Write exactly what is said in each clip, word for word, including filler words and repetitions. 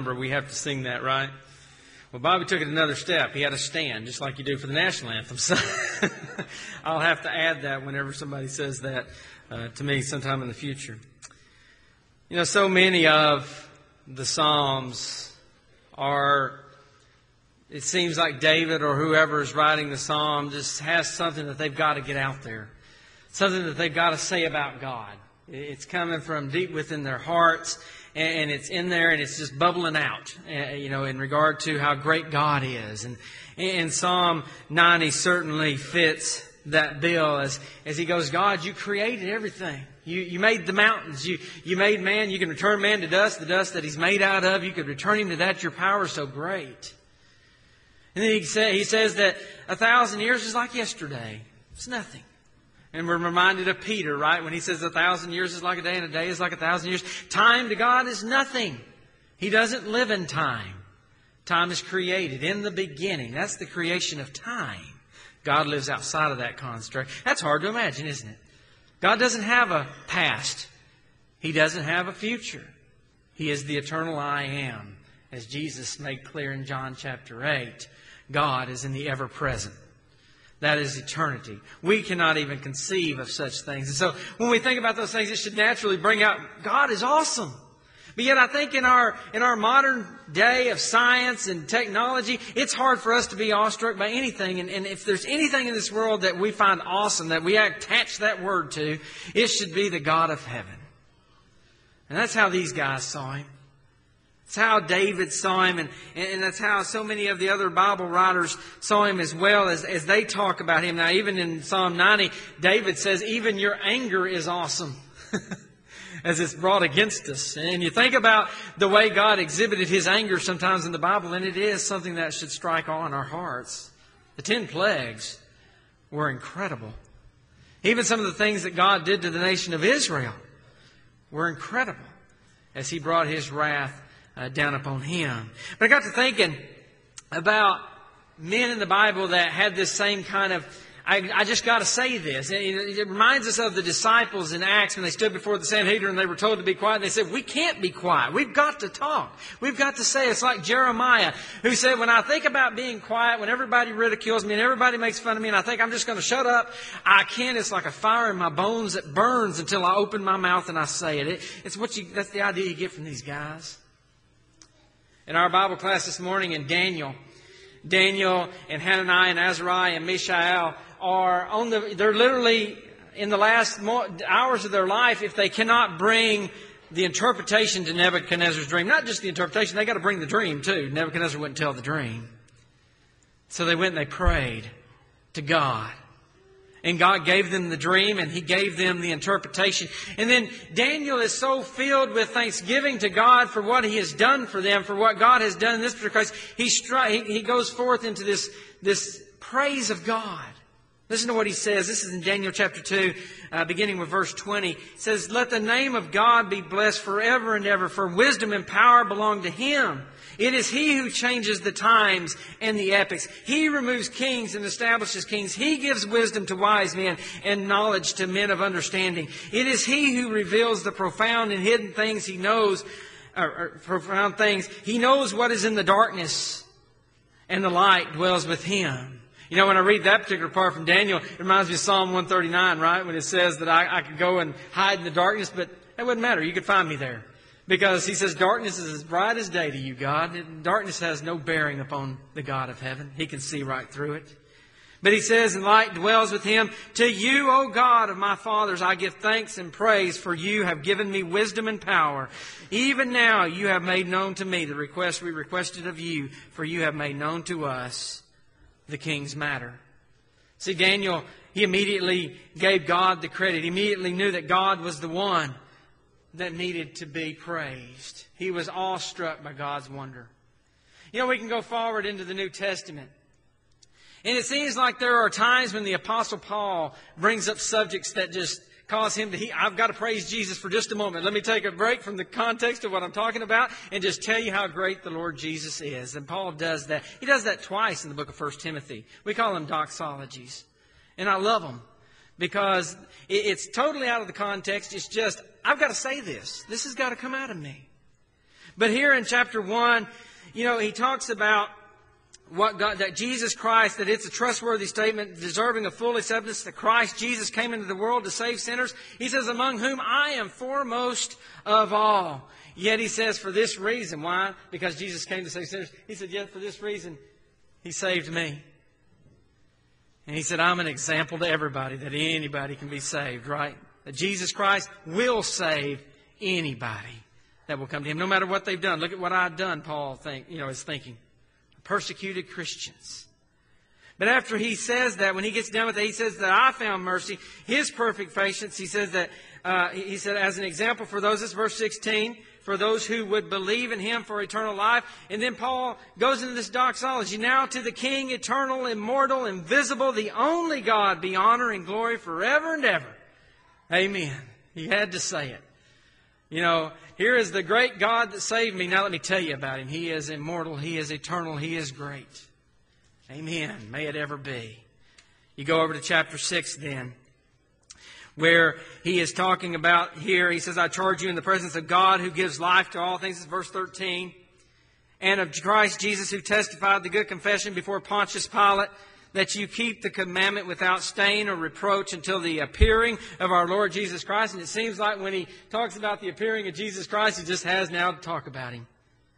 number, we have to sing that, right? Well, Bobby took it another step. He had to stand, just like you do for the national anthem. So I'll have to add that whenever somebody says that uh, to me sometime in the future. You know, so many of the Psalms are, it seems like David or whoever is writing the Psalm just has something that they've got to get out there. Something that they've got to say about God. It's coming from deep within their hearts, and it's in there, and it's just bubbling out, you know, in regard to how great God is. And, and Psalm ninety certainly fits that bill as, as he goes, God, you created everything. You, you made the mountains. You, you made man. You can return man to dust, the dust that he's made out of. You could return him to that. Your power is so great. And then he, say, he says that a thousand years is like yesterday. It's nothing. And we're reminded of Peter, right? When he says a thousand years is like a day and a day is like a thousand years. Time to God is nothing. He doesn't live in time. Time is created in the beginning. That's the creation of time. God lives outside of that construct. That's hard to imagine, isn't it? God doesn't have a past. He doesn't have a future. He is the eternal I am. As Jesus made clear in John chapter eight, God is in the ever-present. That is eternity. We cannot even conceive of such things. And so when we think about those things, it should naturally bring out, God is awesome. But yet I think in our in our modern day of science and technology, it's hard for us to be awestruck by anything. And, and if there's anything in this world that we find awesome, that we attach that word to, it should be the God of heaven. And that's how these guys saw Him. That's how David saw Him, and, and that's how so many of the other Bible writers saw Him as well as, as they talk about Him. Now, even in Psalm ninety, David says, even your anger is awesome as it's brought against us. And you think about the way God exhibited His anger sometimes in the Bible, and it is something that should strike awe in our hearts. The ten plagues were incredible. Even some of the things that God did to the nation of Israel were incredible as He brought His wrath Uh, down upon him. But I got to thinking about men in the Bible that had this same kind of, I, I just got to say this. It, it reminds us of the disciples in Acts when they stood before the Sanhedrin and they were told to be quiet. And they said, we can't be quiet. We've got to talk. We've got to say. It's like Jeremiah who said, when I think about being quiet, when everybody ridicules me and everybody makes fun of me and I think I'm just going to shut up, I can't. It's like a fire in my bones that burns until I open my mouth and I say it. it it's what you, that's the idea you get from these guys. In our Bible class this morning in Daniel, Daniel and Hananiah and Azariah and Mishael are on the, they're literally in the last hours of their life if they cannot bring the interpretation to Nebuchadnezzar's dream. Not just the interpretation, they got to bring the dream too. Nebuchadnezzar wouldn't tell the dream. So they went and they prayed to God. And God gave them the dream and He gave them the interpretation. And then Daniel is so filled with thanksgiving to God for what He has done for them, for what God has done in this particular case. He, stri- he goes forth into this, this praise of God. Listen to what he says. This is in Daniel chapter two, uh, beginning with verse twenty. It says, let the name of God be blessed forever and ever, for wisdom and power belong to Him. It is He who changes the times and the epochs. He removes kings and establishes kings. He gives wisdom to wise men and knowledge to men of understanding. It is He who reveals the profound and hidden things. He knows, or, or profound things. He knows what is in the darkness, and the light dwells with Him. You know, when I read that particular part from Daniel, it reminds me of Psalm one thirty-nine, right? When it says that I, I could go and hide in the darkness, but it wouldn't matter. You could find me there. Because he says, darkness is as bright as day to you, God. Darkness has no bearing upon the God of heaven. He can see right through it. But he says, and light dwells with Him. To you, O God of my fathers, I give thanks and praise, for you have given me wisdom and power. Even now you have made known to me the request we requested of you, for you have made known to us the king's matter. See, Daniel, he immediately gave God the credit. He immediately knew that God was the one that needed to be praised. He was awestruck by God's wonder. You know, we can go forward into the New Testament. And it seems like there are times when the Apostle Paul brings up subjects that just cause him to, he, I've got to praise Jesus for just a moment. Let me take a break from the context of what I'm talking about and just tell you how great the Lord Jesus is. And Paul does that. He does that twice in the book of First Timothy. We call them doxologies. And I love them because it's totally out of the context. It's just, I've got to say this. This has got to come out of me. But here in chapter one, you know, he talks about what God, that Jesus Christ, that it's a trustworthy statement, deserving of full acceptance, that Christ Jesus came into the world to save sinners. He says, among whom I am foremost of all. Yet he says, for this reason. Why? Because Jesus came to save sinners. He said, yet for this reason, He saved me. And He said, I'm an example to everybody that anybody can be saved, right? That Jesus Christ will save anybody that will come to Him, no matter what they've done. Look at what I've done, Paul think, you know, is thinking. Persecuted Christians. But after he says that, when he gets done with it, he says that I found mercy, His perfect patience. He says that, uh, he said, as an example for those, this is verse sixteen, for those who would believe in Him for eternal life. And then Paul goes into this doxology. Now to the King, eternal, immortal, invisible, the only God, be honor and glory forever and ever. Amen. He had to say it. You know, here is the great God that saved me. Now let me tell you about Him. He is immortal. He is eternal. He is great. Amen. May it ever be. You go over to chapter six then, where he is talking about here. He says, I charge you in the presence of God who gives life to all things. This is verse thirteen. And of Christ Jesus who testified the good confession before Pontius Pilate, that you keep the commandment without stain or reproach until the appearing of our Lord Jesus Christ. And it seems like when he talks about the appearing of Jesus Christ, he just has now to talk about Him.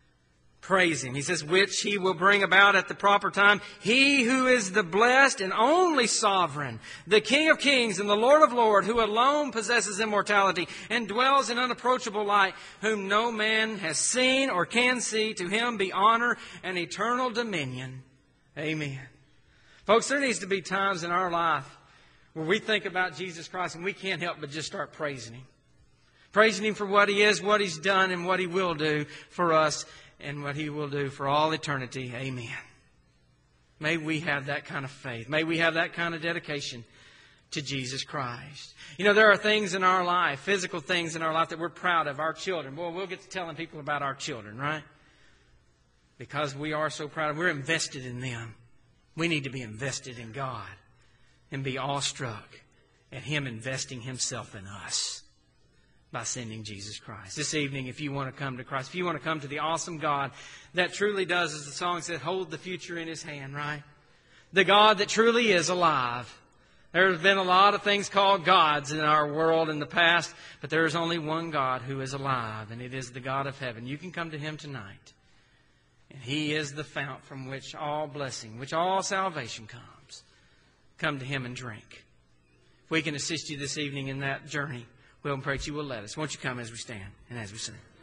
Praise Him. He says, which He will bring about at the proper time. He who is the blessed and only sovereign, the King of kings and the Lord of lords, who alone possesses immortality and dwells in unapproachable light, whom no man has seen or can see. To Him be honor and eternal dominion. Amen. Folks, there needs to be times in our life where we think about Jesus Christ and we can't help but just start praising Him. Praising Him for what He is, what He's done, and what He will do for us, and what He will do for all eternity. Amen. May we have that kind of faith. May we have that kind of dedication to Jesus Christ. You know, there are things in our life, physical things in our life that we're proud of, our children. Well, we'll get to telling people about our children, right? Because we are so proud of them. We're invested in them. We need to be invested in God and be awestruck at Him investing Himself in us by sending Jesus Christ. This evening, if you want to come to Christ, if you want to come to the awesome God that truly does, as the song said, hold the future in His hand, right? The God that truly is alive. There's been a lot of things called gods in our world in the past, but there is only one God who is alive, and it is the God of heaven. You can come to Him tonight. And He is the fount from which all blessing, which all salvation comes. Come to Him and drink. If we can assist you this evening in that journey, we'll pray that you will let us. Won't you come as we stand and as we sing?